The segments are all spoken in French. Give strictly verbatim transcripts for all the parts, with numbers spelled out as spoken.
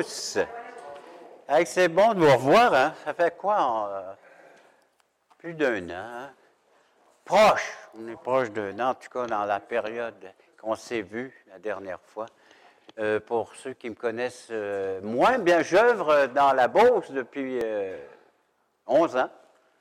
tous. Hey, c'est bon de vous revoir, hein? Ça fait quoi? En, euh, plus d'un an, hein? Proche. On est proche d'un an, en tout cas dans la période qu'on s'est vu la dernière fois. Euh, pour ceux qui me connaissent euh, moins, bien, j'œuvre dans la Beauce depuis euh, onze ans.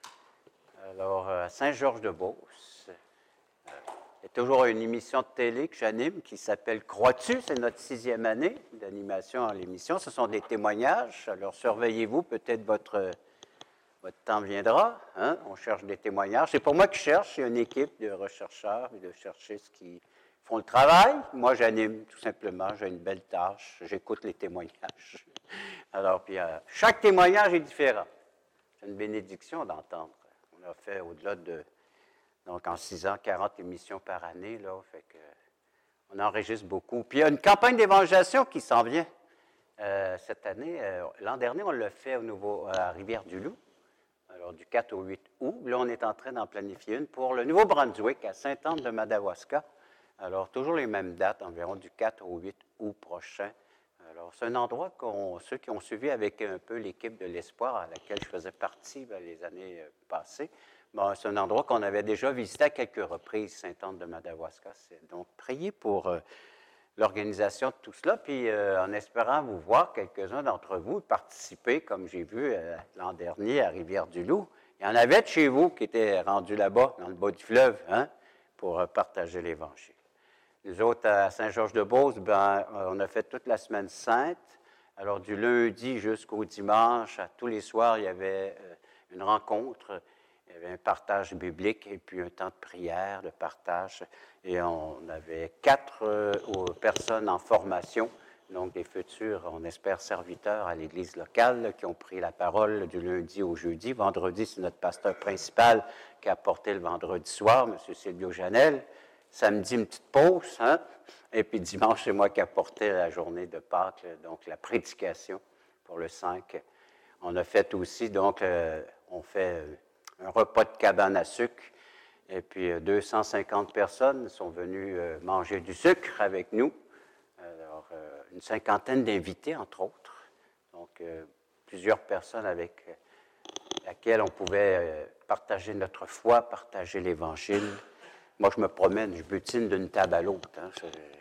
Alors, à Saint-Georges-de-Beauce. Il y a toujours une émission de télé que j'anime qui s'appelle Crois-tu? C'est notre sixième année d'animation à l'émission. Ce sont des témoignages. Alors, surveillez-vous, peut-être votre, votre temps viendra. Hein? On cherche des témoignages. C'est pas moi qui cherche, il y a une équipe de rechercheurs et de chercheuses qui font le travail. Moi, j'anime tout simplement. J'ai une belle tâche. J'écoute les témoignages. Alors, puis, euh, chaque témoignage est différent. C'est une bénédiction d'entendre. On a fait au-delà de... Donc, en six ans, quarante émissions par année, là, fait que, on enregistre beaucoup. Puis, il y a une campagne d'évangélisation qui s'en vient euh, cette année. Euh, l'an dernier, on l'a fait au nouveau, à Rivière-du-Loup, alors du quatre au huit août. Là, on est en train d'en planifier une pour le Nouveau-Brunswick, à Sainte-Anne-de-Madawaska. Alors, toujours les mêmes dates, environ du quatre au huit août prochain. Alors, c'est un endroit qu'on, ceux qui ont suivi avec un peu l'équipe de l'Espoir, à laquelle je faisais partie bien, les années euh, passées, bon, c'est un endroit qu'on avait déjà visité à quelques reprises, Sainte-Anne-de-Madawaska. Donc, priez pour euh, l'organisation de tout cela, puis euh, en espérant vous voir, quelques-uns d'entre vous, participer, comme j'ai vu euh, l'an dernier à Rivière-du-Loup. Il y en avait de chez vous qui étaient rendus là-bas, dans le bas du fleuve, hein, pour euh, partager l'Évangile. Nous autres, à Saint-Georges-de-Beauce, ben, on a fait toute la semaine sainte. Alors, du lundi jusqu'au dimanche, à tous les soirs, il y avait euh, une rencontre. Il y avait un partage biblique et puis un temps de prière, de partage. Et on avait quatre euh, personnes en formation, donc des futurs, on espère, serviteurs à l'Église locale, là, qui ont pris la parole du lundi au jeudi. Vendredi, c'est notre pasteur principal qui a porté le vendredi soir, M. Silvio Janel. Samedi, une petite pause, hein? Et puis dimanche, c'est moi qui ai porté la journée de Pâques, donc la prédication pour le cinq. On a fait aussi, donc, euh, on fait un repas de cabane à sucre, et puis deux cent cinquante personnes sont venues euh, manger du sucre avec nous. Alors, euh, une cinquantaine d'invités, entre autres. Donc, euh, plusieurs personnes avec euh, lesquelles on pouvait euh, partager notre foi, partager l'Évangile. Moi, je me promène, je butine d'une table à l'autre. Hein,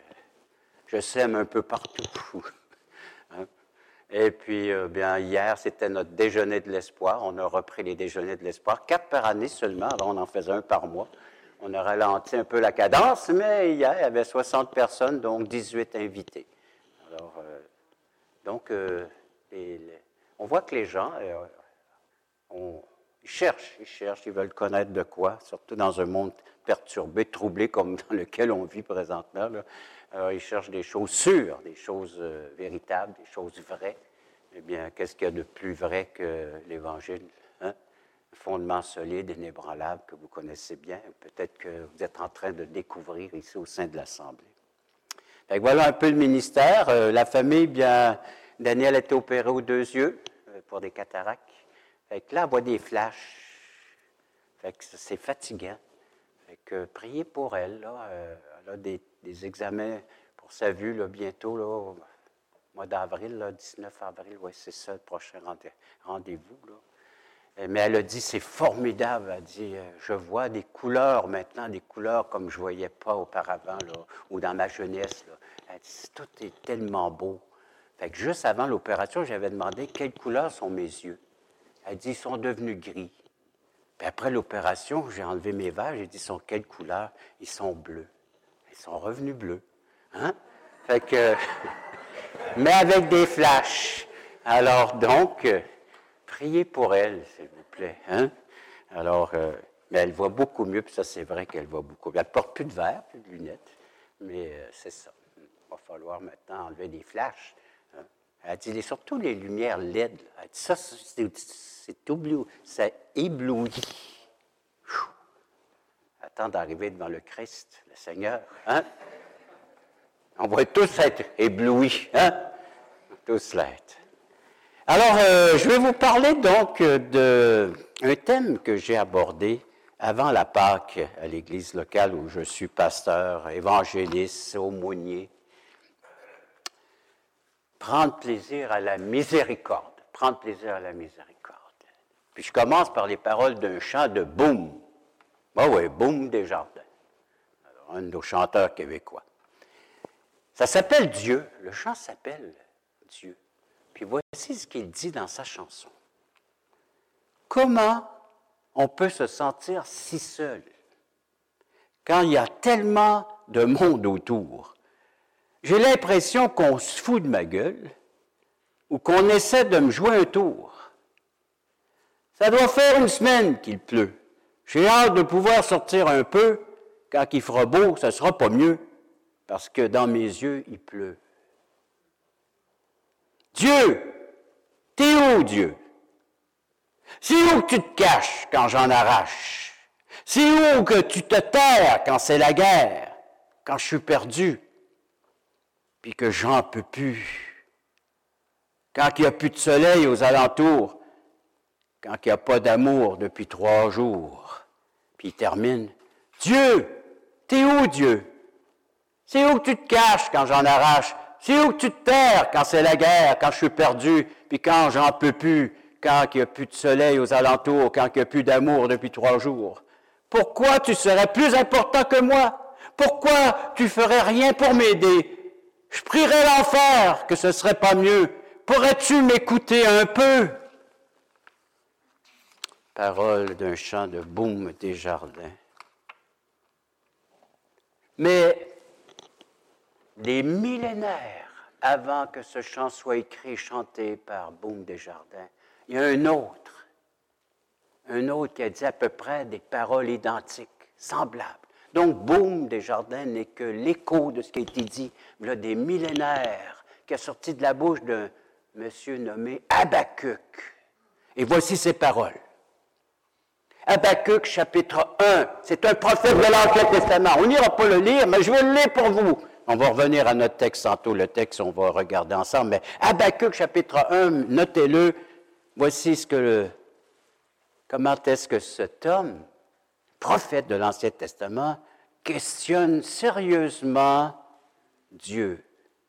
je sème un peu partout. Hein? Et puis, euh, bien, hier, c'était notre déjeuner de l'espoir. On a repris les déjeuners de l'espoir, quatre par année seulement. Alors, on en faisait un par mois. On a ralenti un peu la cadence, mais hier, il y avait soixante personnes, donc dix-huit invités. Alors, euh, donc, euh, les, les, on voit que les gens, euh, on, ils cherchent, ils cherchent, ils veulent connaître de quoi, surtout dans un monde perturbé, troublé comme dans lequel on vit présentement. Là. Alors, ils cherchent des choses sûres, des choses euh, véritables, des choses vraies. Eh bien, qu'est-ce qu'il y a de plus vrai que l'Évangile? Hein? Un fondement solide, inébranlable, que vous connaissez bien. Peut-être que vous êtes en train de découvrir ici au sein de l'Assemblée. Fait que voilà un peu le ministère. Euh, la famille, bien, Daniel a été opéré aux deux yeux euh, pour des cataractes. Fait que là, elle voit des flashs. Fait que c'est fatigant. Fait que priez pour elle. Là. Euh, elle a des, des examens pour sa vue là, bientôt, là, au mois d'avril, là, dix-neuf avril. Oui, c'est ça, le prochain rendez-vous. Là. Mais elle a dit, c'est formidable. Elle a dit, je vois des couleurs maintenant, des couleurs comme je ne voyais pas auparavant, là, ou dans ma jeunesse. Là. Elle dit, tout est tellement beau. Fait que juste avant l'opération, j'avais demandé quelles couleurs sont mes yeux. Elle dit, ils sont devenus gris. Puis après l'opération, j'ai enlevé mes verres, j'ai dit, ils sont quelle couleur? Ils sont bleus. Ils sont revenus bleus. Hein? Fait que, mais avec des flashs. Alors donc, euh, priez pour elle, s'il vous plaît. Hein? Alors, euh, mais elle voit beaucoup mieux, puis ça, c'est vrai qu'elle voit beaucoup mieux. Elle ne porte plus de verres, plus de lunettes, mais euh, c'est ça. Il va falloir maintenant enlever des flashs. Hein? Elle dit, surtout les lumières L E D. Elle dit, ça, c'est... C'est ébloui. Ça éblouit. Attends d'arriver devant le Christ, le Seigneur. Hein? On va tous être éblouis. Hein? Tous l'être. Alors, euh, je vais vous parler donc d'un thème que j'ai abordé avant la Pâque à l'église locale où je suis pasteur, évangéliste, aumônier. prendre plaisir à la miséricorde. Prendre plaisir à la miséricorde. Puis je commence par les paroles d'un chant de Boum. Ah oui, Boum Desjardins. Alors, un de nos chanteurs québécois. Ça s'appelle Dieu. Le chant s'appelle Dieu. Puis voici ce qu'il dit dans sa chanson. Comment on peut se sentir si seul quand il y a tellement de monde autour? J'ai l'impression qu'on se fout de ma gueule ou qu'on essaie de me jouer un tour. Ça doit faire une semaine qu'il pleut. J'ai hâte de pouvoir sortir un peu. Quand il fera beau, ça ne sera pas mieux, parce que dans mes yeux, il pleut. Dieu, t'es où, Dieu? C'est où que tu te caches quand j'en arrache? C'est où que tu te terres quand c'est la guerre, quand je suis perdu, puis que j'en peux plus? Quand il n'y a plus de soleil aux alentours, quand il n'y a pas d'amour depuis trois jours. Puis il termine. Dieu, t'es où, Dieu? C'est où que tu te caches quand j'en arrache? C'est où que tu te terres quand c'est la guerre, quand je suis perdu, puis quand j'en peux plus, quand il n'y a plus de soleil aux alentours, quand il n'y a plus d'amour depuis trois jours? Pourquoi tu serais plus important que moi? Pourquoi tu ferais rien pour m'aider? Je prierais l'enfer que ce ne serait pas mieux. Pourrais-tu m'écouter un peu? Parole d'un chant de Boum Desjardins. Mais des millénaires avant que ce chant soit écrit et chanté par Boum Desjardins, il y a un autre, un autre qui a dit à peu près des paroles identiques, semblables. Donc, Boum Desjardins n'est que l'écho de ce qui a été dit, il y a des millénaires, qui a sorti de la bouche d'un monsieur nommé Habakkuk. Et voici ses paroles. Habakkuk, chapitre un, c'est un prophète de l'Ancien Testament. On n'ira pas le lire, mais je vais le lire pour vous. On va revenir à notre texte tantôt, le texte, on va regarder ensemble. Mais Habakkuk, chapitre un, notez-le. Voici ce que le, comment est-ce que cet homme, prophète de l'Ancien Testament, questionne sérieusement Dieu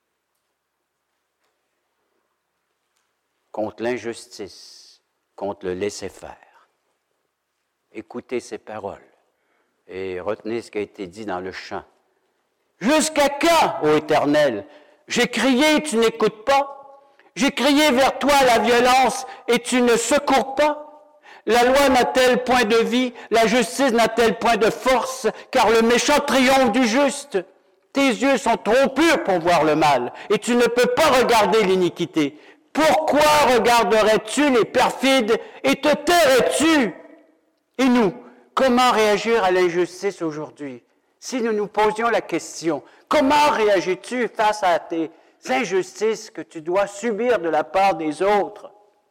contre l'injustice, contre le laisser-faire. Écoutez ces paroles et retenez ce qui a été dit dans le chant. Jusqu'à quand, ô Éternel? J'ai crié, tu n'écoutes pas. J'ai crié vers toi la violence et tu ne secours pas. La loi n'a-t-elle point de vie? La justice n'a-t-elle point de force? Car le méchant triomphe du juste. Tes yeux sont trop purs pour voir le mal et tu ne peux pas regarder l'iniquité. Pourquoi regarderais-tu les perfides et te tairais-tu? Et nous, comment réagir à l'injustice aujourd'hui? Si nous nous posions la question, comment réagis-tu face à tes injustices que tu dois subir de la part des autres?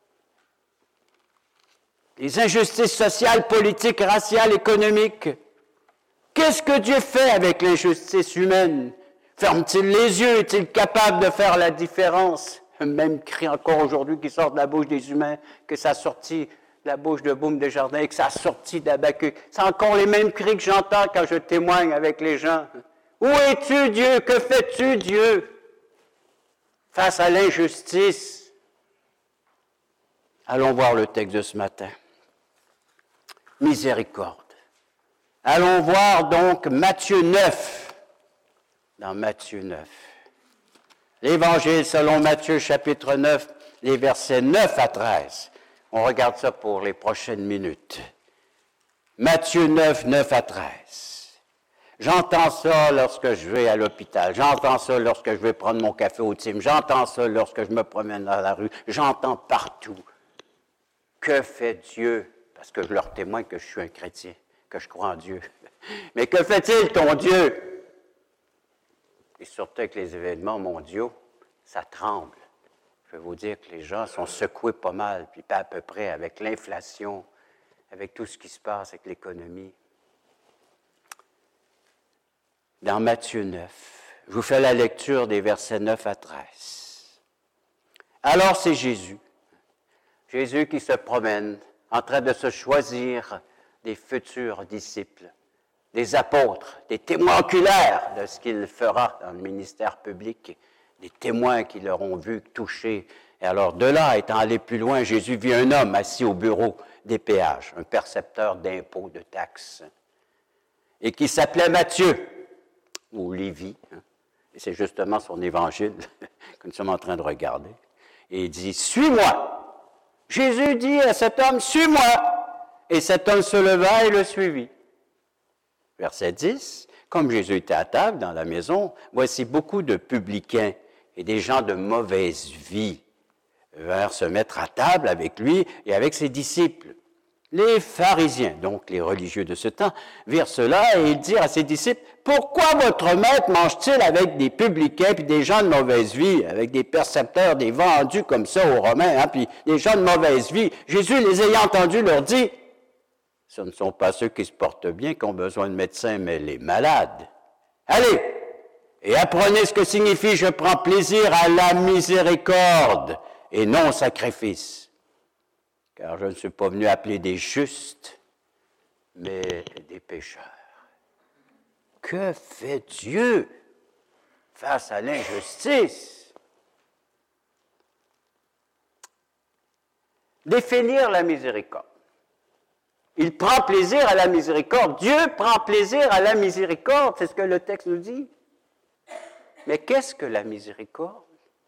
Les injustices sociales, politiques, raciales, économiques. Qu'est-ce que Dieu fait avec l'injustice humaine? Ferme-t-il les yeux? Est-il capable de faire la différence? Un même cri encore aujourd'hui qui sort de la bouche des humains que sa sortie la bouche de Boum Desjardins et que ça a sorti d'Habakkuk. C'est encore les mêmes cris que j'entends quand je témoigne avec les gens. Où es-tu, Dieu? Que fais-tu, Dieu? Face à l'injustice. Allons voir le texte de ce matin. Miséricorde. Allons voir donc Matthieu neuf. Dans Matthieu neuf. L'Évangile selon Matthieu, chapitre neuf, les versets neuf à treize. On regarde ça pour les prochaines minutes. Matthieu neuf, neuf à treize. J'entends ça lorsque je vais à l'hôpital. J'entends ça lorsque je vais prendre mon café au Tim. J'entends ça lorsque je me promène dans la rue. J'entends partout. Que fait Dieu? Parce que je leur témoigne que je suis un chrétien, que je crois en Dieu. Mais que fait-il, ton Dieu? Et surtout avec les événements mondiaux, ça tremble. Je vais vous dire que les gens sont secoués pas mal, puis pas à peu près avec l'inflation, avec tout ce qui se passe avec l'économie. Dans Matthieu neuf, je vous fais la lecture des versets neuf à treize. Alors c'est Jésus, Jésus qui se promène, en train de se choisir des futurs disciples, des apôtres, des témoins oculaires de ce qu'il fera dans le ministère public, des témoins qui l'auront vu toucher. Et alors, de là, étant allé plus loin, Jésus vit un homme assis au bureau des péages, un percepteur d'impôts, de taxes, et qui s'appelait Matthieu, ou Lévi, hein, et c'est justement son évangile que nous sommes en train de regarder. Et il dit, « Suis-moi ». Jésus dit à cet homme, « Suis-moi ». Et cet homme se leva et le suivit. Verset dix, « Comme Jésus était à table dans la maison, voici beaucoup de publicains et des gens de mauvaise vie vinrent se mettre à table avec lui et avec ses disciples. Les pharisiens, donc les religieux de ce temps, virent cela et ils dirent à ses disciples, « Pourquoi votre maître mange-t-il avec des publicains puis des gens de mauvaise vie, avec des percepteurs, des vendus comme ça aux Romains, hein, puis des gens de mauvaise vie? » Jésus, les ayant entendus, leur dit, « Ce ne sont pas ceux qui se portent bien qui ont besoin de médecins, mais les malades. Allez, et apprenez ce que signifie « je prends plaisir à la miséricorde et non au sacrifice ». Car je ne suis pas venu appeler des justes, mais des pécheurs. Que fait Dieu face à l'injustice? Définir la miséricorde. Il prend plaisir à la miséricorde. Dieu prend plaisir à la miséricorde, c'est ce que le texte nous dit. Mais qu'est-ce que la miséricorde?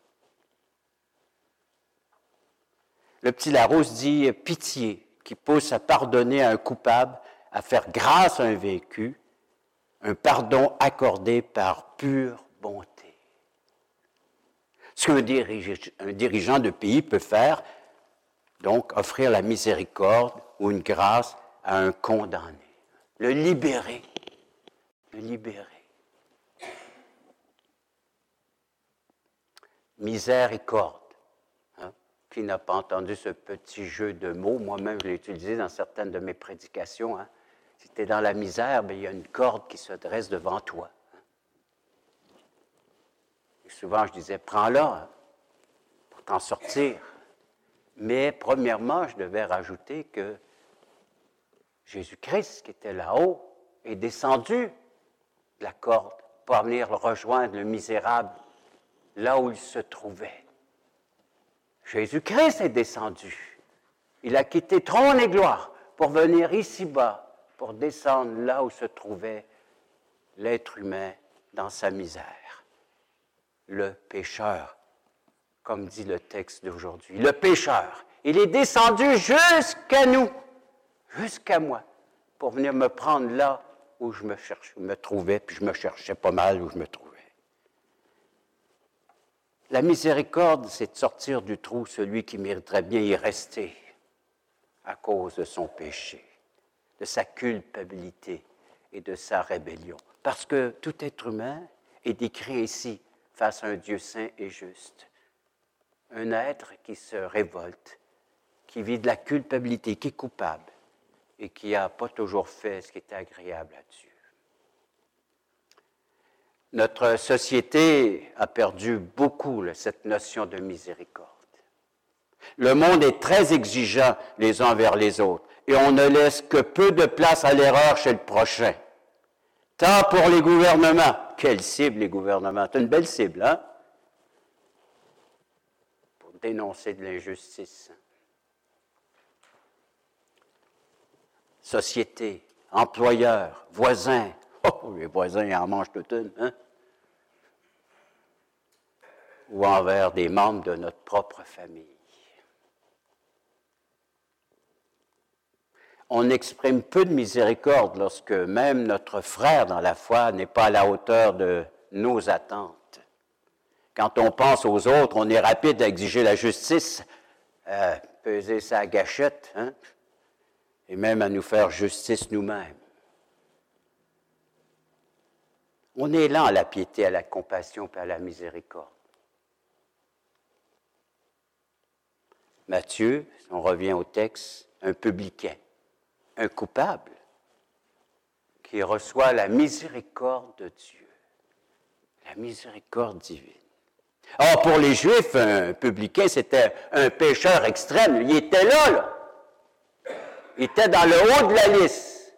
Le petit Larousse dit « pitié » qui pousse à pardonner à un coupable, à faire grâce à un vaincu, un pardon accordé par pure bonté. Ce qu'un dirige, un dirigeant de pays peut faire, donc offrir la miséricorde ou une grâce à un condamné, le libérer, le libérer. Miséricorde. Qui n'a pas entendu ce petit jeu de mots? Moi-même, je l'ai utilisé dans certaines de mes prédications. Hein. Si tu es dans la misère, bien, il y a une corde qui se dresse devant toi. Hein. Et souvent, je disais, prends-la hein, pour t'en sortir. Mais premièrement, je devais rajouter que Jésus-Christ, qui était là-haut, est descendu de la corde pour venir rejoindre le misérable là où il se trouvait. Jésus-Christ est descendu. Il a quitté trône et gloire pour venir ici-bas, pour descendre là où se trouvait l'être humain dans sa misère. Le pécheur, comme dit le texte d'aujourd'hui. Le pécheur, il est descendu jusqu'à nous, jusqu'à moi, pour venir me prendre là où je me, cherche, me trouvais, puis je me cherchais pas mal où je me trouvais. La miséricorde, c'est de sortir du trou celui qui mériterait bien y rester à cause de son péché, de sa culpabilité et de sa rébellion. Parce que tout être humain est décrit ici face à un Dieu saint et juste. Un être qui se révolte, qui vit de la culpabilité, qui est coupable et qui n'a pas toujours fait ce qui était agréable à Dieu. Notre société a perdu beaucoup là, cette notion de miséricorde. Le monde est très exigeant les uns envers les autres et on ne laisse que peu de place à l'erreur chez le prochain. Tant pour les gouvernements. Quelle cible les gouvernements? C'est une belle cible, hein? Pour dénoncer de l'injustice. Société, employeurs, voisins. Oh, les voisins ils en mangent toute une, hein? Ou envers des membres de notre propre famille. On exprime peu de miséricorde lorsque même notre frère dans la foi n'est pas à la hauteur de nos attentes. Quand on pense aux autres, on est rapide à exiger la justice, à peser sa gâchette, hein? Et même à nous faire justice nous-mêmes. On est lent à la piété, à la compassion et à la miséricorde. Matthieu, si on revient au texte, un publicain, un coupable, qui reçoit la miséricorde de Dieu, la miséricorde divine. Or, pour les Juifs, un publicain, c'était un pécheur extrême. Il était là, là. Il était dans le haut de la liste.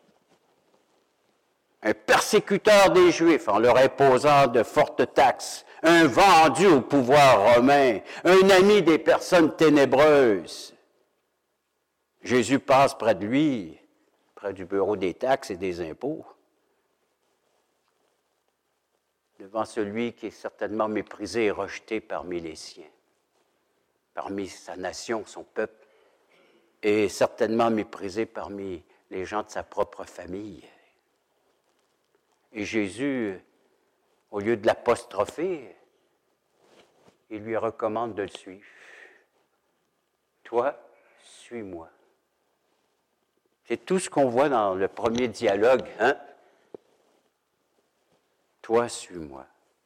Un persécuteur des Juifs en leur imposant de fortes taxes, un vendu au pouvoir romain, un ami des personnes ténébreuses. Jésus passe près de lui, près du bureau des taxes et des impôts, devant celui qui est certainement méprisé et rejeté parmi les siens, parmi sa nation, son peuple, et certainement méprisé parmi les gens de sa propre famille. Et Jésus, au lieu de l'apostropher, il lui recommande de le suivre. Toi, suis-moi. C'est tout ce qu'on voit dans le premier dialogue, hein? Toi, suis-moi.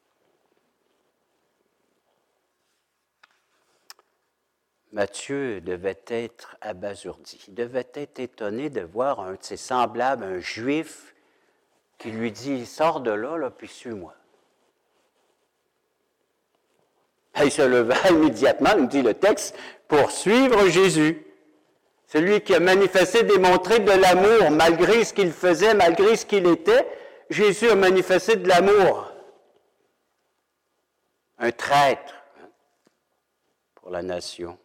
Matthieu devait être abasourdi. Il devait être étonné de voir un de ses semblables, un juif, qui lui dit, sors de là, là, puis suis-moi. Il se leva immédiatement, nous dit le texte, pour suivre Jésus. Celui qui a manifesté, démontré de l'amour, malgré ce qu'il faisait, malgré ce qu'il était, Jésus a manifesté de l'amour. Un traître hein, pour la nation.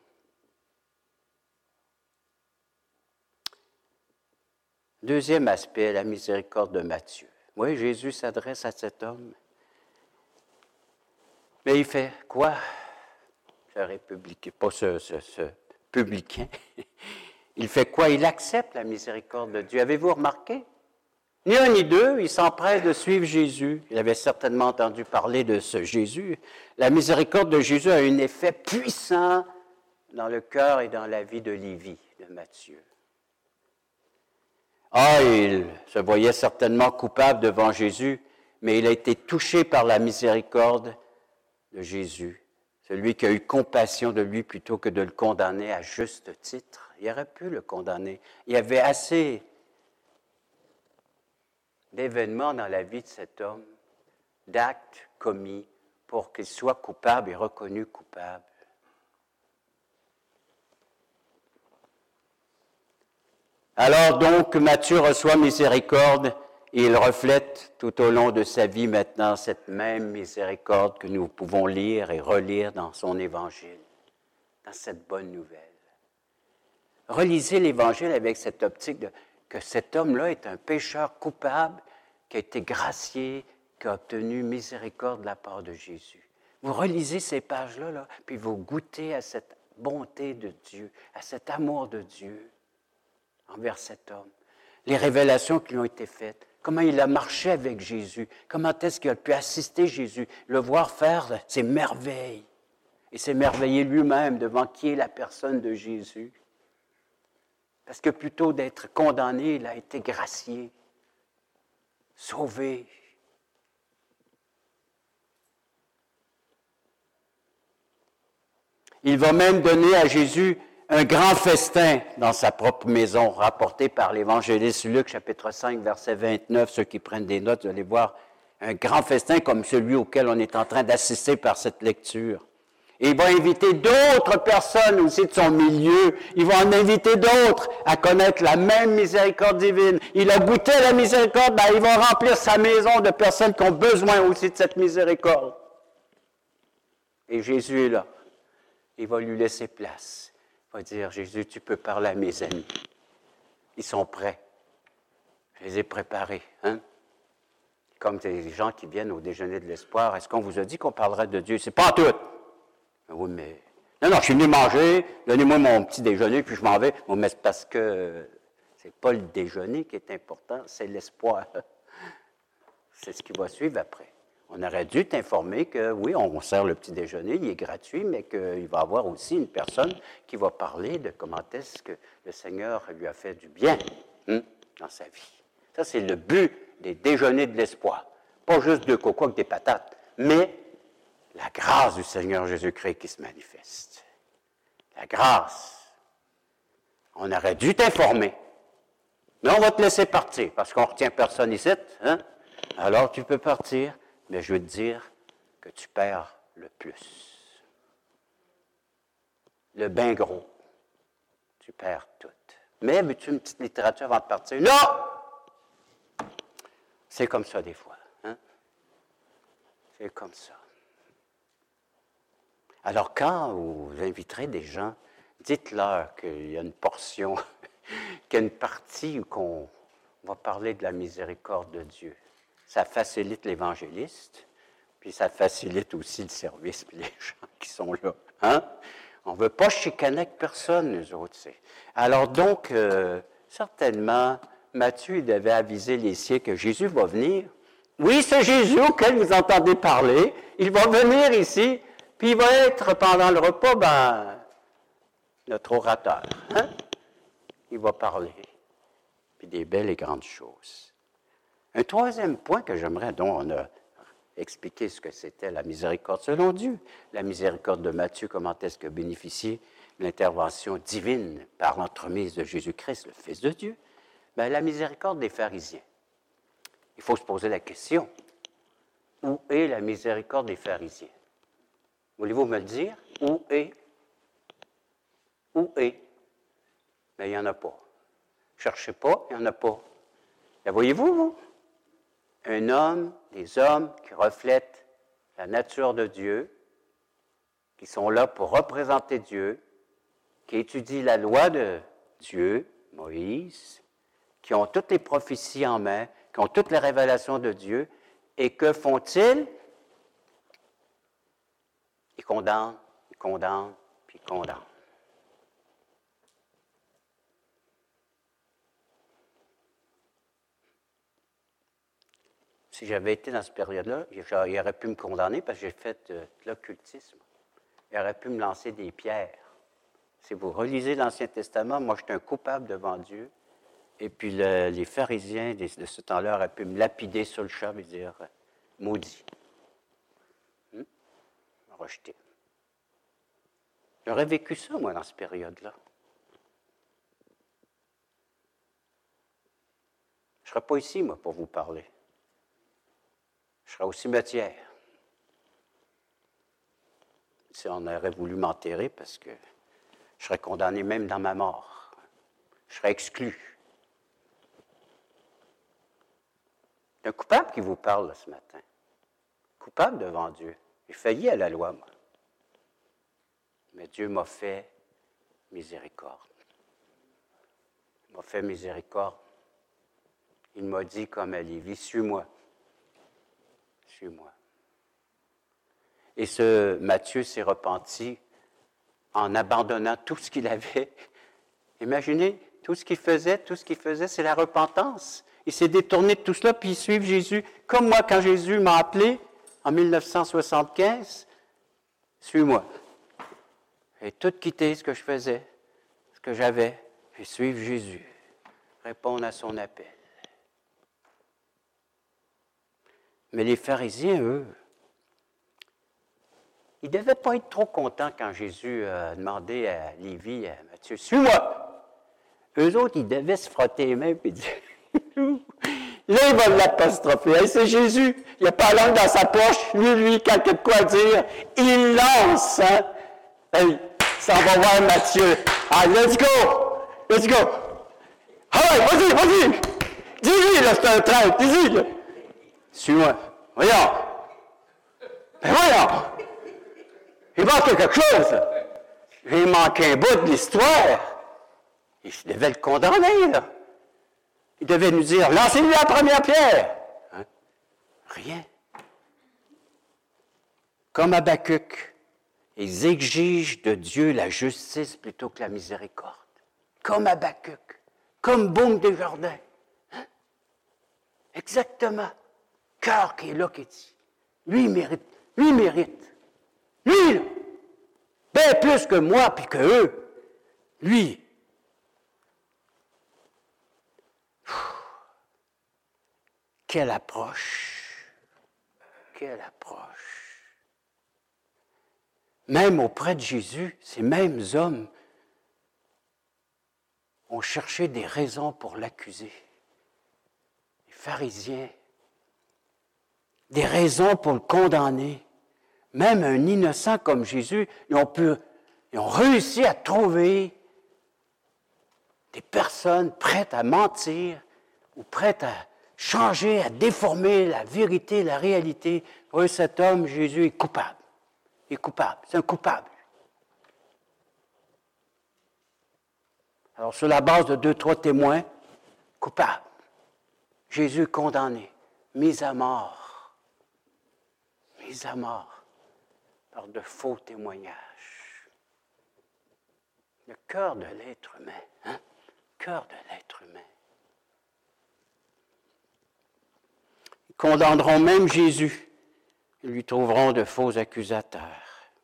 Deuxième aspect, la miséricorde de Matthieu. Oui, Jésus s'adresse à cet homme. Mais il fait quoi? Ce républicain, pas ce, ce, ce publicain. Il fait quoi? Il accepte la miséricorde de Dieu. Avez-vous remarqué? Ni un ni deux, il s'empresse de suivre Jésus. Il avait certainement entendu parler de ce Jésus. La miséricorde de Jésus a un effet puissant dans le cœur et dans la vie de Lévi, de Matthieu. Ah, il se voyait certainement coupable devant Jésus, mais il a été touché par la miséricorde de Jésus, celui qui a eu compassion de lui plutôt que de le condamner à juste titre. Il aurait pu le condamner. Il y avait assez d'événements dans la vie de cet homme, d'actes commis pour qu'il soit coupable et reconnu coupable. Alors donc, Matthieu reçoit miséricorde et il reflète tout au long de sa vie maintenant cette même miséricorde que nous pouvons lire et relire dans son évangile, dans cette bonne nouvelle. Relisez l'évangile avec cette optique de, que cet homme-là est un pécheur coupable qui a été gracié, qui a obtenu miséricorde de la part de Jésus. Vous relisez ces pages-là, là, puis vous goûtez à cette bonté de Dieu, à cet amour de Dieu envers cet homme. Les révélations qui lui ont été faites, comment il a marché avec Jésus, comment est-ce qu'il a pu assister Jésus, le voir faire ses merveilles, et s'émerveiller lui-même devant qui est la personne de Jésus. Parce que plutôt d'être condamné, il a été gracié, sauvé. Il va même donner à Jésus un grand festin dans sa propre maison, rapporté par l'évangéliste Luc, chapitre cinq, verset vingt-neuf. Ceux qui prennent des notes, vous allez voir un grand festin comme celui auquel on est en train d'assister par cette lecture. Et il va inviter d'autres personnes aussi de son milieu. Il va en inviter d'autres à connaître la même miséricorde divine. Il a goûté à la miséricorde, ben il va remplir sa maison de personnes qui ont besoin aussi de cette miséricorde. Et Jésus est là. Il va lui laisser place. Il va dire, Jésus, tu peux parler à mes amis. Ils sont prêts. Je les ai préparés. Hein? Comme des gens qui viennent au déjeuner de l'espoir. Est-ce qu'on vous a dit qu'on parlerait de Dieu? C'est pas tout. Oui, mais... Non, non, je suis venu manger, donnez-moi mon petit déjeuner, puis je m'en vais. Bon, mais c'est parce que c'est pas le déjeuner qui est important, c'est l'espoir. C'est ce qui va suivre après. On aurait dû t'informer que, oui, on sert le petit déjeuner, il est gratuit, mais qu'il va y avoir aussi une personne qui va parler de comment est-ce que le Seigneur lui a fait du bien hein, dans sa vie. Ça, c'est le but des déjeuners de l'espoir. Pas juste de coco avec des patates, mais la grâce du Seigneur Jésus-Christ qui se manifeste. La grâce. On aurait dû t'informer, mais on va te laisser partir, parce qu'on ne retient personne ici. Hein? Alors, tu peux partir. Mais je veux te dire que tu perds le plus. Le bien gros. Tu perds tout. Mais veux-tu une petite littérature avant de partir? Non! C'est comme ça des fois. Hein? C'est comme ça. Alors quand vous inviterez des gens, dites-leur qu'il y a une portion, qu'il y a une partie où on va parler de la miséricorde de Dieu. Ça facilite l'évangéliste, puis ça facilite aussi le service, puis les gens qui sont là. Hein? On ne veut pas chicaner avec personne, nous autres. C'est. Alors donc, euh, certainement, Matthieu il devait aviser les siens que Jésus va venir. Oui, c'est Jésus auquel vous entendez parler. Il va venir ici, puis il va être, pendant le repas, ben, notre orateur. Hein? Il va parler, puis des belles et grandes choses. Un troisième point que j'aimerais, dont on a expliqué ce que c'était la miséricorde selon Dieu. La miséricorde de Matthieu, comment est-ce que bénéficier de l'intervention divine par l'entremise de Jésus-Christ, le Fils de Dieu. Bien, la miséricorde des pharisiens. Il faut se poser la question, où est la miséricorde des pharisiens? Voulez-vous me le dire? Où est? Où est? Bien, il n'y en a pas. Cherchez pas, il n'y en a pas. La voyez-vous, vous? Un homme, des hommes qui reflètent la nature de Dieu, qui sont là pour représenter Dieu, qui étudient la loi de Dieu, Moïse, qui ont toutes les prophéties en main, qui ont toutes les révélations de Dieu, et que font-ils? Ils condamnent, ils condamnent, puis ils condamnent. Si j'avais été dans cette période-là, il aurait pu me condamner parce que j'ai fait euh, de l'occultisme. Il aurait pu me lancer des pierres. Si vous relisez l'Ancien Testament, moi, j'étais un coupable devant Dieu. Et puis, le, les pharisiens de, de ce temps-là auraient pu me lapider sur le champ et dire euh, « maudit hum? ». Rejeté. J'aurais vécu ça, moi, dans cette période-là. Je ne serais pas ici, moi, pour vous parler. Je serais au cimetière. Si on aurait voulu m'enterrer, parce que je serais condamné même dans ma mort. Je serais exclu. C'est un coupable qui vous parle là, ce matin. Coupable devant Dieu. J'ai failli à la loi, moi. Mais Dieu m'a fait miséricorde. Il m'a fait miséricorde. Il m'a dit comme à Lévi, suis-moi. Suis-moi. Et ce Matthieu s'est repenti en abandonnant tout ce qu'il avait. Imaginez, tout ce qu'il faisait, tout ce qu'il faisait, c'est la repentance. Il s'est détourné de tout cela, puis il suit Jésus. Comme moi, quand Jésus m'a appelé, en mille neuf cent soixante-quinze, suis-moi. J'ai tout quitté ce que je faisais, ce que j'avais, puis suivre Jésus, répondre à son appel. Mais les pharisiens, eux, ils ne devaient pas être trop contents quand Jésus a demandé à Lévi, à Matthieu, « Suis-moi! » Eux autres, ils devaient se frotter les mains et dire, « Là, il va l'apostropher. Hey, c'est Jésus, il n'a pas la langue dans sa poche. Lui, lui, quand il a de quoi dire, il lance. Hein? Hey, ça va voir Matthieu. Ah, let's go! Let's go! Allez, vas-y, vas-y! Dis-lui, là, c'est un train, dis-lui, là. Suis-moi. Voyons. Ben voyons. Il manque quelque chose. Il manque un bout de l'histoire. Il devait le condamner, là. Il devait nous dire, lancez-lui la première pierre. Hein? Rien. Comme Habakkuk, ils exigent de Dieu la justice plutôt que la miséricorde. Comme Habakkuk. Comme Baume des Jardins. Hein? Exactement. Cœur qui est là, qui dit, lui, il mérite, lui, il mérite. Lui, là, bien plus que moi, puis que eux, lui. Quelle approche! Quelle approche! Même auprès de Jésus, ces mêmes hommes ont cherché des raisons pour l'accuser. Les pharisiens, des raisons pour le condamner. Même un innocent comme Jésus, ils ont, pu, ils ont réussi à trouver des personnes prêtes à mentir ou prêtes à changer, à déformer la vérité, la réalité. Oui, cet homme, Jésus, est coupable. Il est coupable, c'est un coupable. Alors, sur la base de deux, trois témoins, coupable. Jésus condamné, mis à mort. Mis à mort par de faux témoignages. Le cœur de l'être humain, hein? Le cœur de l'être humain. Ils condamneront même Jésus. Ils lui trouveront de faux accusateurs.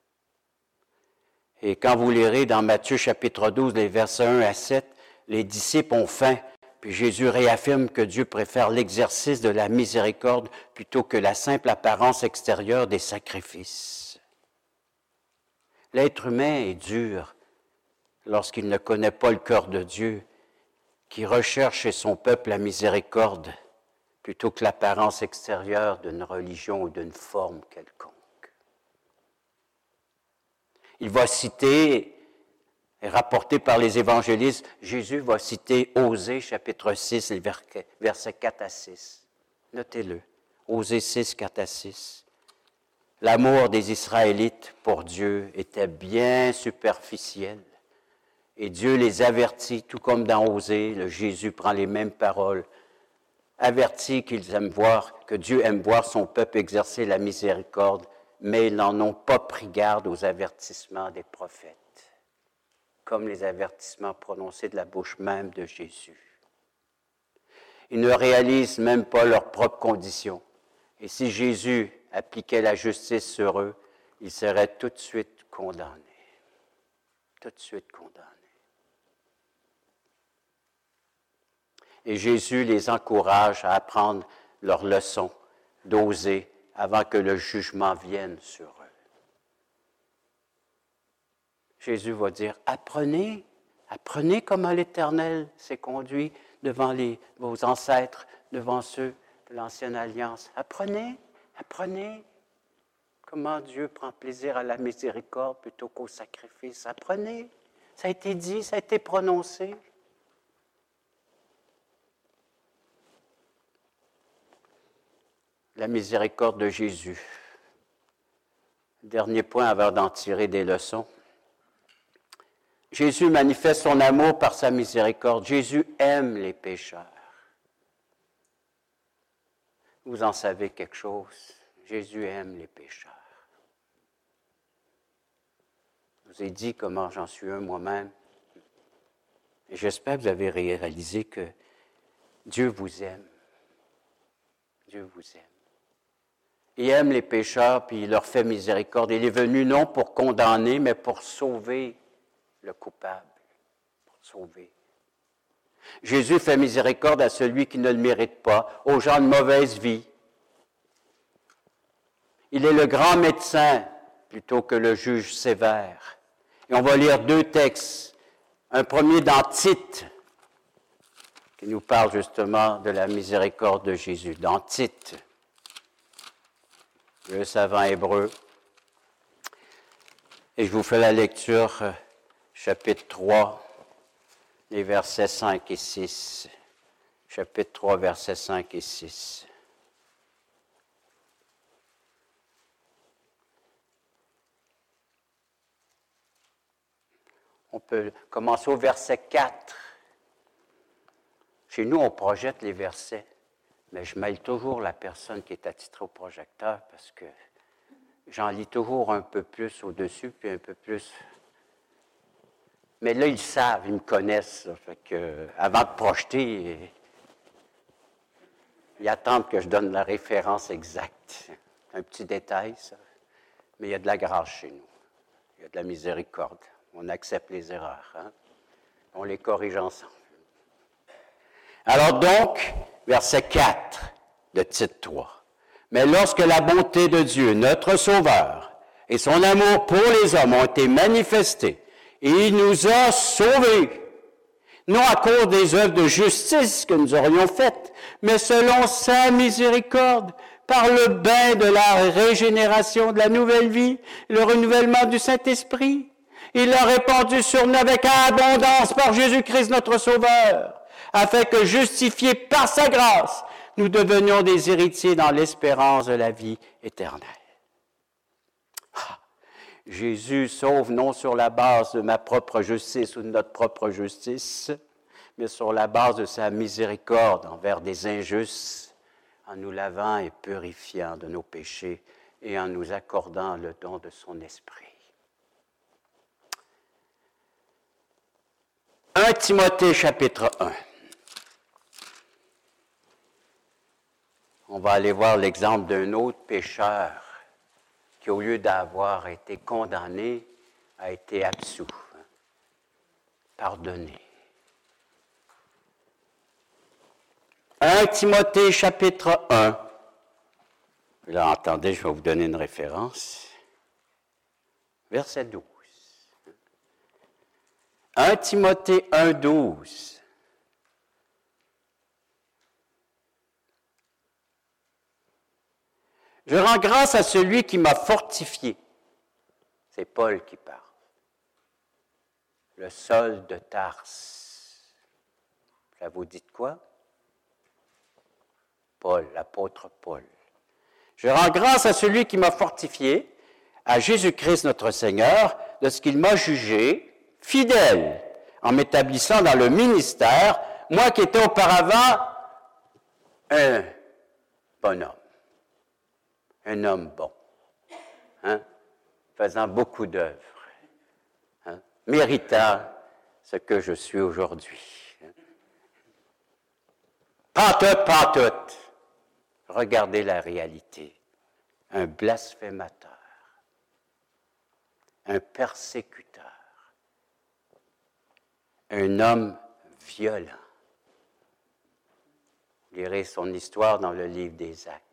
Et quand vous lirez dans Matthieu chapitre douze, les versets un à sept, les disciples ont faim, puis Jésus réaffirme que Dieu préfère l'exercice de la miséricorde plutôt que la simple apparence extérieure des sacrifices. L'être humain est dur lorsqu'il ne connaît pas le cœur de Dieu, qui recherche chez son peuple la miséricorde plutôt que l'apparence extérieure d'une religion ou d'une forme quelconque. Il va citer, et rapporté par les évangélistes, Jésus va citer Osée, chapitre six, versets quatre à six. Notez-le, Osée six, quatre à six. L'amour des Israélites pour Dieu était bien superficiel. Et Dieu les avertit, tout comme dans Osée, le Jésus prend les mêmes paroles, avertit qu'ils aiment voir, que Dieu aime voir son peuple exercer la miséricorde, mais ils n'en ont pas pris garde aux avertissements des prophètes, comme les avertissements prononcés de la bouche même de Jésus. Ils ne réalisent même pas leurs propres conditions. Et si Jésus appliquait la justice sur eux, ils seraient tout de suite condamnés. Tout de suite condamnés. Et Jésus les encourage à apprendre leur leçon, d'oser avant que le jugement vienne sur eux. Jésus va dire, apprenez, apprenez comment l'Éternel s'est conduit devant les, vos ancêtres, devant ceux de l'Ancienne Alliance. Apprenez, apprenez comment Dieu prend plaisir à la miséricorde plutôt qu'au sacrifice. Apprenez, ça a été dit, ça a été prononcé. La miséricorde de Jésus. Dernier point avant d'en tirer des leçons. Jésus manifeste son amour par sa miséricorde. Jésus aime les pécheurs. Vous en savez quelque chose. Jésus aime les pécheurs. Je vous ai dit comment j'en suis un moi-même. Et j'espère que vous avez réalisé que Dieu vous aime. Dieu vous aime. Il aime les pécheurs, puis il leur fait miséricorde. Il est venu non pour condamner, mais pour sauver le coupable. Pour sauver. Jésus fait miséricorde à celui qui ne le mérite pas, aux gens de mauvaise vie. Il est le grand médecin plutôt que le juge sévère. Et on va lire deux textes. Un premier dans Tite, qui nous parle justement de la miséricorde de Jésus. Dans Tite. Le savant hébreu. Et je vous fais la lecture, chapitre trois, les versets cinq et six. Chapitre trois, versets cinq et six. On peut commencer au verset quatre. Chez nous, on projette les versets. Mais je mêle toujours la personne qui est attitrée au projecteur parce que j'en lis toujours un peu plus au-dessus, puis un peu plus. Mais là, ils savent, ils me connaissent. Là, fait que, avant de projeter, ils attendent que je donne la référence exacte. Un petit détail, ça. Mais il y a de la grâce chez nous. Il y a de la miséricorde. On accepte les erreurs. Hein? On les corrige ensemble. Alors donc, verset quatre de Tite trois. Mais lorsque la bonté de Dieu, notre Sauveur, et son amour pour les hommes ont été manifestés, et il nous a sauvés, non à cause des œuvres de justice que nous aurions faites, mais selon sa miséricorde, par le bain de la régénération de la nouvelle vie, le renouvellement du Saint-Esprit. Il l'a répandu sur nous avec abondance par Jésus-Christ notre Sauveur, afin que, justifiés par sa grâce, nous devenions des héritiers dans l'espérance de la vie éternelle. Ah, Jésus sauve non sur la base de ma propre justice ou de notre propre justice, mais sur la base de sa miséricorde envers des injustes, en nous lavant et purifiant de nos péchés et en nous accordant le don de son esprit. Premier Timothée chapitre un. On va aller voir l'exemple d'un autre pécheur qui, au lieu d'avoir été condamné, a été absous, pardonné. Premier Timothée chapitre un. Là, entendez, je vais vous donner une référence. Verset douze. Premier Timothée un, douze. Je rends grâce à celui qui m'a fortifié. C'est Paul qui parle. Le Saul de Tarse. Ça vous dit quoi? Paul, l'apôtre Paul. Je rends grâce à celui qui m'a fortifié, à Jésus-Christ notre Seigneur, de ce qu'il m'a jugé fidèle en m'établissant dans le ministère, moi qui étais auparavant un bonhomme. Un homme bon, hein, faisant beaucoup d'œuvres, hein, méritant ce que je suis aujourd'hui. Hein. Pantoute, pantoute. Regardez la réalité. Un blasphémateur, un persécuteur, un homme violent. Vous lirez son histoire dans le livre des Actes.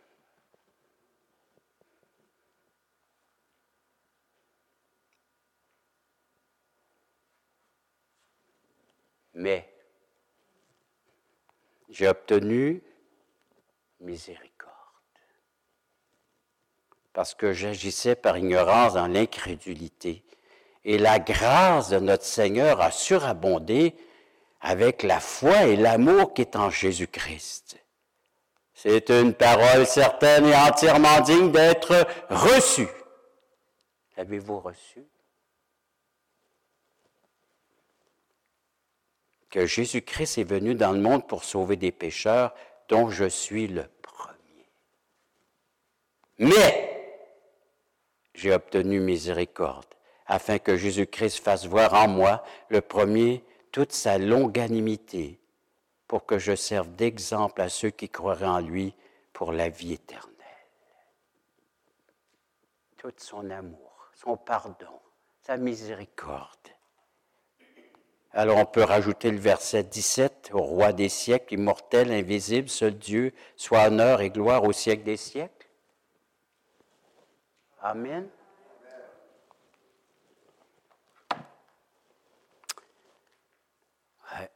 Mais j'ai obtenu miséricorde, parce que j'agissais par ignorance dans l'incrédulité, et la grâce de notre Seigneur a surabondé avec la foi et l'amour qui est en Jésus-Christ. C'est une parole certaine et entièrement digne d'être reçue. L'avez-vous reçue? Que Jésus-Christ est venu dans le monde pour sauver des pécheurs, dont je suis le premier. Mais j'ai obtenu miséricorde, afin que Jésus-Christ fasse voir en moi, le premier, toute sa longanimité, pour que je serve d'exemple à ceux qui croiraient en lui pour la vie éternelle. Tout son amour, son pardon, sa miséricorde. Alors on peut rajouter le verset dix-sept, au roi des siècles, immortel, invisible, seul Dieu, soit honneur et gloire au siècle des siècles. Amen. Ouais.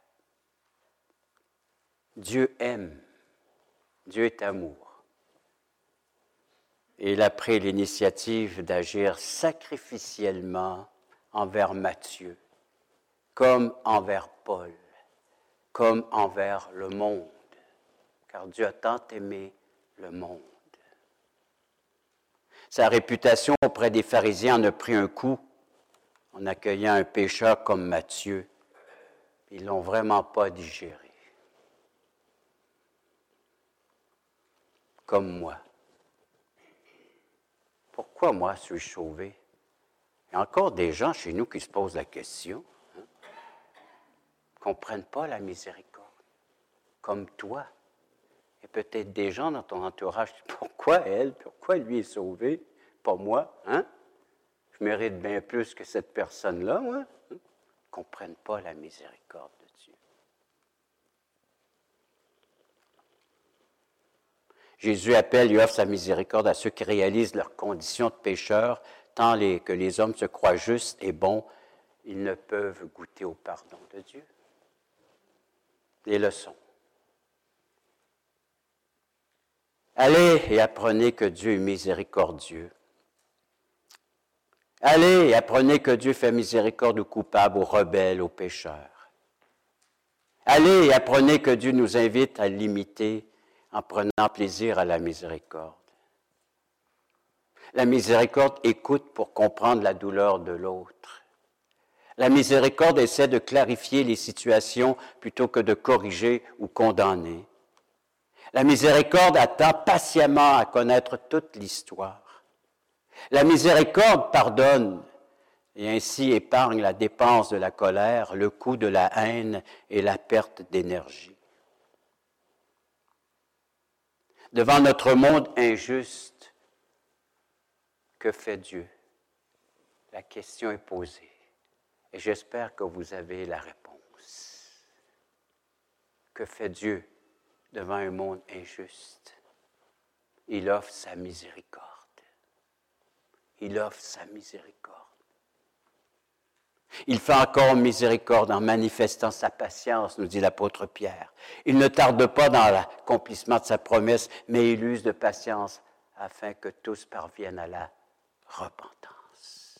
Dieu aime, Dieu est amour. Et il a pris l'initiative d'agir sacrificiellement envers Matthieu, comme envers Paul, comme envers le monde, car Dieu a tant aimé le monde. Sa réputation auprès des pharisiens en a pris un coup en accueillant un pécheur comme Matthieu. Ils ne l'ont vraiment pas digéré. Comme moi. Pourquoi moi suis-je sauvé? Il y a encore des gens chez nous qui se posent la question. Ne comprennent pas la miséricorde, comme toi. Et peut-être des gens dans ton entourage, pourquoi elle, pourquoi lui est sauvé, pas moi, hein? Je mérite bien plus que cette personne-là, moi. Hein? Ne comprennent pas la miséricorde de Dieu. Jésus appelle et offre sa miséricorde à ceux qui réalisent leur condition de pécheurs, tant les, que les hommes se croient justes et bons, ils ne peuvent goûter au pardon de Dieu. Les leçons. Allez et apprenez que Dieu est miséricordieux. Allez et apprenez que Dieu fait miséricorde aux coupables, aux rebelles, aux pécheurs. Allez et apprenez que Dieu nous invite à l'imiter en prenant plaisir à la miséricorde. La miséricorde écoute pour comprendre la douleur de l'autre. La miséricorde essaie de clarifier les situations plutôt que de corriger ou condamner. La miséricorde attend patiemment à connaître toute l'histoire. La miséricorde pardonne et ainsi épargne la dépense de la colère, le coût de la haine et la perte d'énergie. Devant notre monde injuste, que fait Dieu? La question est posée et j'espère que vous avez la réponse. Que fait Dieu devant un monde injuste? Il offre sa miséricorde. Il offre sa miséricorde. Il fait encore miséricorde en manifestant sa patience, nous dit l'apôtre Pierre. Il ne tarde pas dans l'accomplissement de sa promesse, mais il use de patience afin que tous parviennent à la repentance.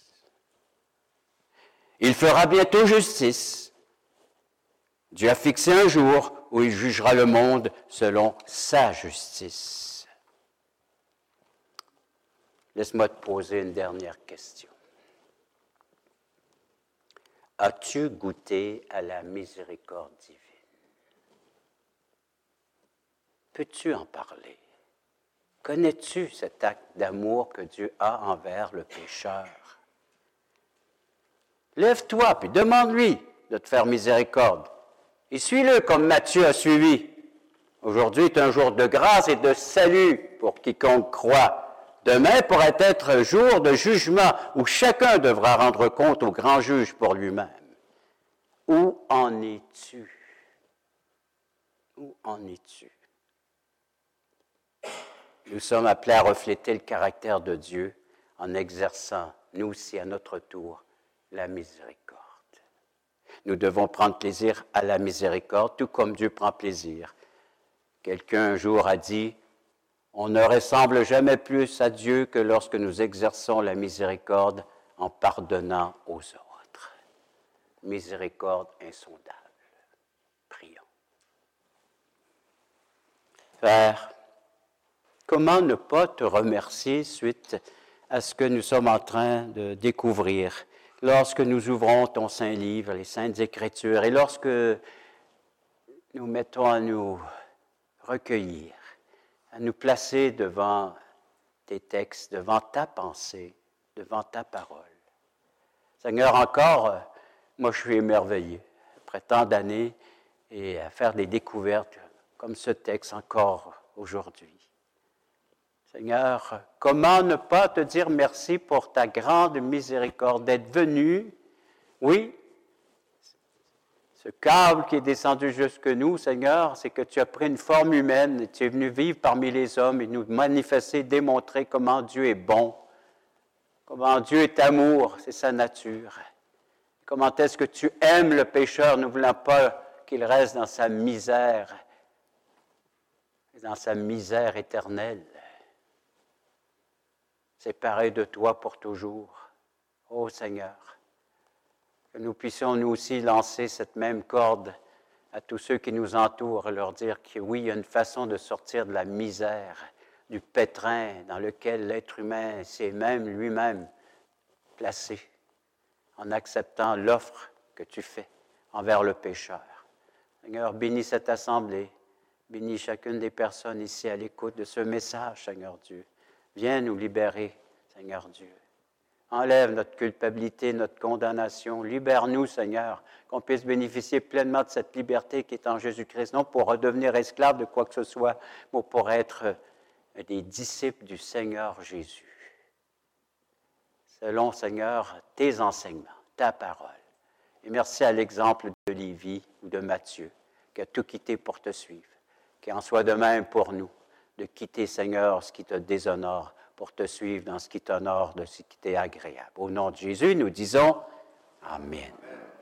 Il fera bientôt justice. Dieu a fixé un jour où il jugera le monde selon sa justice. Laisse-moi te poser une dernière question. As-tu goûté à la miséricorde divine? Peux-tu en parler? Connais-tu cet acte d'amour que Dieu a envers le pécheur? Lève-toi puis demande-lui de te faire miséricorde. Et suis-le comme Matthieu a suivi. Aujourd'hui est un jour de grâce et de salut pour quiconque croit. Demain pourrait être un jour de jugement où chacun devra rendre compte au grand juge pour lui-même. Où en es-tu? Où en es-tu? Nous sommes appelés à refléter le caractère de Dieu en exerçant, nous aussi à notre tour, la miséricorde. Nous devons prendre plaisir à la miséricorde, tout comme Dieu prend plaisir. Quelqu'un un jour a dit, on ne ressemble jamais plus à Dieu que lorsque nous exerçons la miséricorde en pardonnant aux autres. Miséricorde insondable. Prions. Père, comment ne pas te remercier suite à ce que nous sommes en train de découvrir lorsque nous ouvrons ton Saint Livre, les Saintes Écritures, et lorsque nous mettons à nous recueillir, à nous placer devant tes textes, devant ta pensée, devant ta parole. Seigneur, encore, moi je suis émerveillé, après tant d'années, et à faire des découvertes comme ce texte encore aujourd'hui. Seigneur, comment ne pas te dire merci pour ta grande miséricorde d'être venu, oui, ce câble qui est descendu jusque nous, Seigneur, c'est que tu as pris une forme humaine, et tu es venu vivre parmi les hommes et nous manifester, démontrer comment Dieu est bon, comment Dieu est amour, c'est sa nature. Comment est-ce que tu aimes le pécheur, ne voulant pas qu'il reste dans sa misère, dans sa misère éternelle, séparé de toi pour toujours. Ô Seigneur, que nous puissions nous aussi lancer cette même corde à tous ceux qui nous entourent et leur dire que oui, il y a une façon de sortir de la misère, du pétrin dans lequel l'être humain s'est même lui-même placé en acceptant l'offre que tu fais envers le pécheur. Seigneur, bénis cette assemblée, bénis chacune des personnes ici à l'écoute de ce message, Seigneur Dieu. Viens nous libérer, Seigneur Dieu. Enlève notre culpabilité, notre condamnation. Libère-nous, Seigneur, qu'on puisse bénéficier pleinement de cette liberté qui est en Jésus-Christ, non pour redevenir esclave de quoi que ce soit, mais pour être des disciples du Seigneur Jésus. Selon, Seigneur, tes enseignements, ta parole. Et merci à l'exemple de Lévi ou de Matthieu, qui a tout quitté pour te suivre. Qu'il en soit de même pour nous, de quitter, Seigneur, ce qui te déshonore, pour te suivre dans ce qui t'honore, de ce qui t'est agréable. Au nom de Jésus, nous disons Amen. Amen.